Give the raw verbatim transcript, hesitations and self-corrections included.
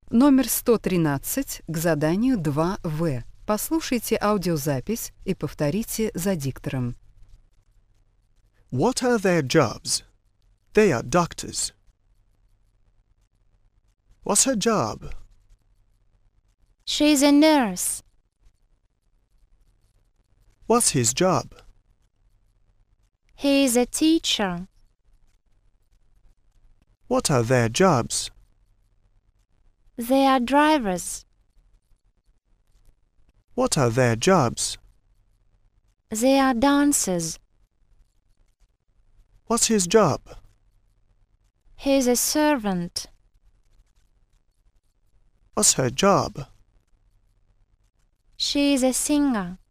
Номер сто тринадцать к заданию два вэ. Послушайте аудиозапись и повторите за диктором. What are their jobs? They are doctors. What's her job? She's a nurse. What's his job? He's a teacher. What are their jobs? They are drivers. What are their jobs? They are dancers. What's his job? He's a servant. What's her job? She's a singer.